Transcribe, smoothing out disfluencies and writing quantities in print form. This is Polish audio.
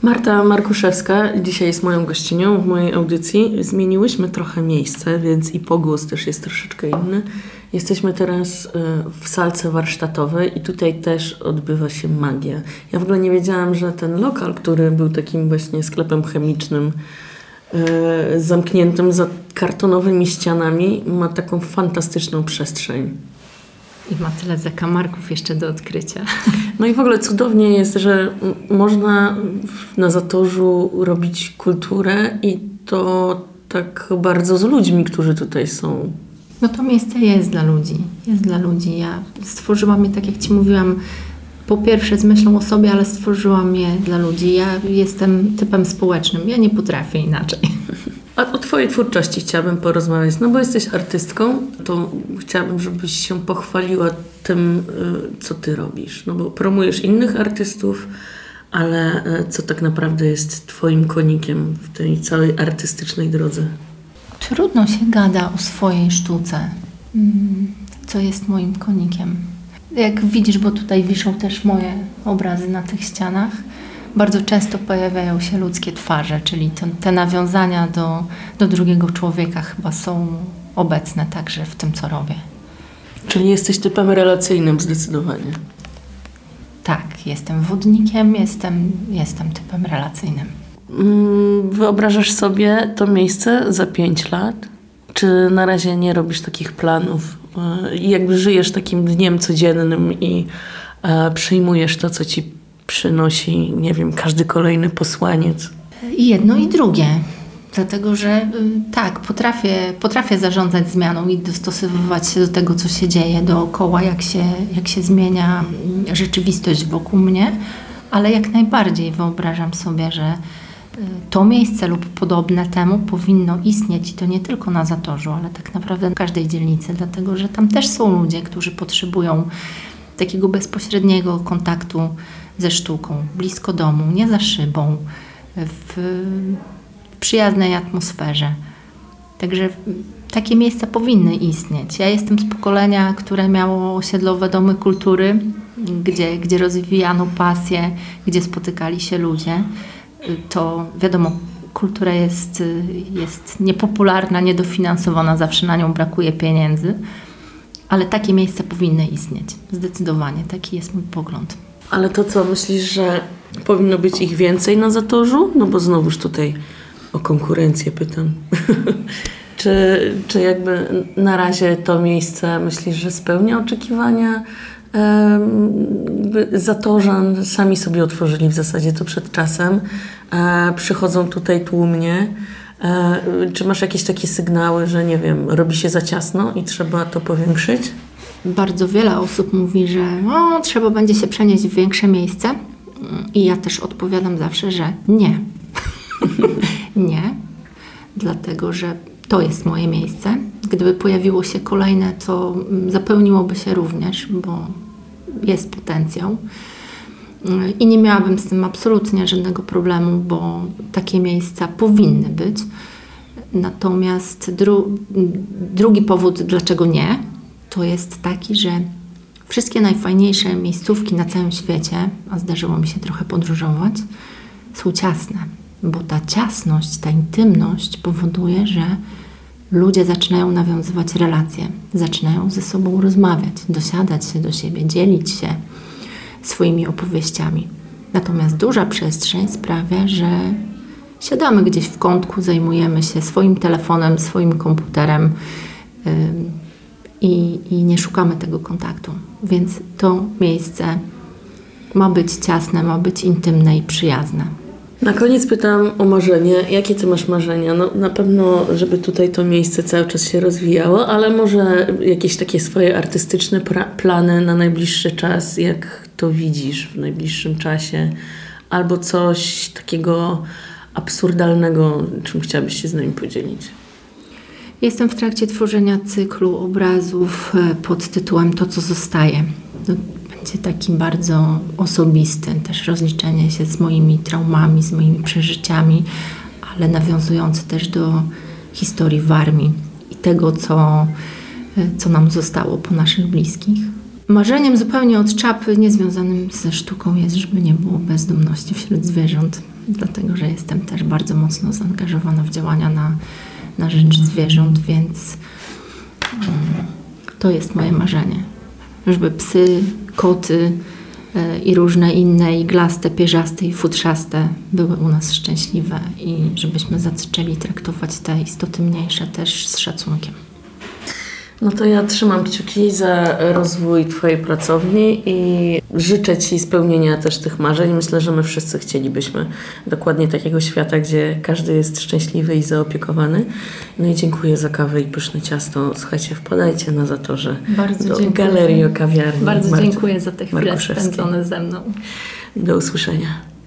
Marta Markuszewska dzisiaj jest moją gościnią w mojej audycji. Zmieniłyśmy trochę miejsce, więc i pogłos też jest troszeczkę inny. Jesteśmy teraz w salce warsztatowej i tutaj też odbywa się magia. Ja w ogóle nie wiedziałam, że ten lokal, który był takim właśnie sklepem chemicznym, zamkniętym za kartonowymi ścianami, ma taką fantastyczną przestrzeń. I ma tyle zakamarków jeszcze do odkrycia. No i w ogóle cudownie jest, że można na Zatorzu robić kulturę i to tak bardzo z ludźmi, którzy tutaj są. No to miejsce jest dla ludzi. Jest dla ludzi. Ja stworzyłam je, tak jak Ci mówiłam, po pierwsze z myślą o sobie, ale stworzyłam je dla ludzi. Ja jestem typem społecznym. Ja nie potrafię inaczej. A o Twojej twórczości chciałabym porozmawiać, no bo jesteś artystką, to chciałabym, żebyś się pochwaliła tym, co Ty robisz. No bo promujesz innych artystów, ale co tak naprawdę jest Twoim konikiem w tej całej artystycznej drodze? Trudno się gada o swojej sztuce, co jest moim konikiem. Jak widzisz, bo tutaj wiszą też moje obrazy na tych ścianach, bardzo często pojawiają się ludzkie twarze, czyli te nawiązania do drugiego człowieka chyba są obecne także w tym, co robię. Czyli jesteś typem relacyjnym zdecydowanie. Tak, jestem wodnikiem, jestem typem relacyjnym. Wyobrażasz sobie to miejsce za 5 lat? Czy na razie nie robisz takich planów? Jakby żyjesz takim dniem codziennym i przyjmujesz to, co ci przynosi, nie wiem, każdy kolejny posłaniec? I jedno i drugie. Dlatego, że tak, potrafię zarządzać zmianą i dostosowywać się do tego, co się dzieje dookoła, jak się zmienia rzeczywistość wokół mnie, ale jak najbardziej wyobrażam sobie, że to miejsce lub podobne temu powinno istnieć i to nie tylko na Zatorzu, ale tak naprawdę w każdej dzielnicy, dlatego, że tam też są ludzie, którzy potrzebują takiego bezpośredniego kontaktu ze sztuką, blisko domu, nie za szybą, w przyjaznej atmosferze. Także takie miejsca powinny istnieć. Ja jestem z pokolenia, które miało osiedlowe domy kultury, gdzie rozwijano pasję, gdzie spotykali się ludzie. To wiadomo, kultura jest niepopularna, niedofinansowana, zawsze na nią brakuje pieniędzy, ale takie miejsca powinny istnieć. Zdecydowanie, taki jest mój pogląd. Ale to co, myślisz, że powinno być ich więcej na Zatorzu? No bo znowuż tutaj o konkurencję pytam. Czy jakby na razie to miejsce myślisz, że spełnia oczekiwania Zatorzan? Sami sobie otworzyli w zasadzie to przed czasem. Przychodzą tutaj tłumnie. Czy masz jakieś takie sygnały, że nie wiem, robi się za ciasno i trzeba to powiększyć? Bardzo wiele osób mówi, że trzeba będzie się przenieść w większe miejsce i ja też odpowiadam zawsze, że nie. Nie, dlatego że to jest moje miejsce. Gdyby pojawiło się kolejne, to zapełniłoby się również, bo jest potencjał. I nie miałabym z tym absolutnie żadnego problemu, bo takie miejsca powinny być. Natomiast drugi powód, dlaczego nie, to jest taki, że wszystkie najfajniejsze miejscówki na całym świecie, a zdarzyło mi się trochę podróżować, są ciasne. Bo ta ciasność, ta intymność powoduje, że ludzie zaczynają nawiązywać relacje, zaczynają ze sobą rozmawiać, dosiadać się do siebie, dzielić się swoimi opowieściami. Natomiast duża przestrzeń sprawia, że siadamy gdzieś w kątku, zajmujemy się swoim telefonem, swoim komputerem i nie szukamy tego kontaktu. Więc to miejsce ma być ciasne, ma być intymne i przyjazne. Na koniec pytam o marzenie. Jakie Ty masz marzenia? No, na pewno, żeby tutaj to miejsce cały czas się rozwijało, ale może jakieś takie swoje artystyczne plany na najbliższy czas, jak to widzisz w najbliższym czasie, albo coś takiego absurdalnego, czym chciałabyś się z nami podzielić? Jestem w trakcie tworzenia cyklu obrazów pod tytułem To, co zostaje. Będzie taki bardzo osobisty, też rozliczenie się z moimi traumami, z moimi przeżyciami, ale nawiązujący też do historii w armii i tego, co nam zostało po naszych bliskich. Marzeniem zupełnie od czapy, niezwiązanym ze sztuką jest, żeby nie było bezdomności wśród zwierząt. dlatego że jestem też bardzo mocno zaangażowana w działania na rzecz zwierząt, więc to jest moje marzenie. Żeby psy, koty i różne inne iglaste, pierzaste i futrzaste były u nas szczęśliwe i żebyśmy zaczęli traktować te istoty mniejsze też z szacunkiem. No to ja trzymam kciuki za rozwój Twojej pracowni i życzę Ci spełnienia też tych marzeń. Myślę, że my wszyscy chcielibyśmy dokładnie takiego świata, gdzie każdy jest szczęśliwy i zaopiekowany. No i dziękuję za kawę i pyszne ciasto. Słuchajcie, wpadajcie na Zatorze do Galerii Kawiarni. Bardzo dziękuję za te chwile Markuszewskiej. spędzone ze mną. Do usłyszenia.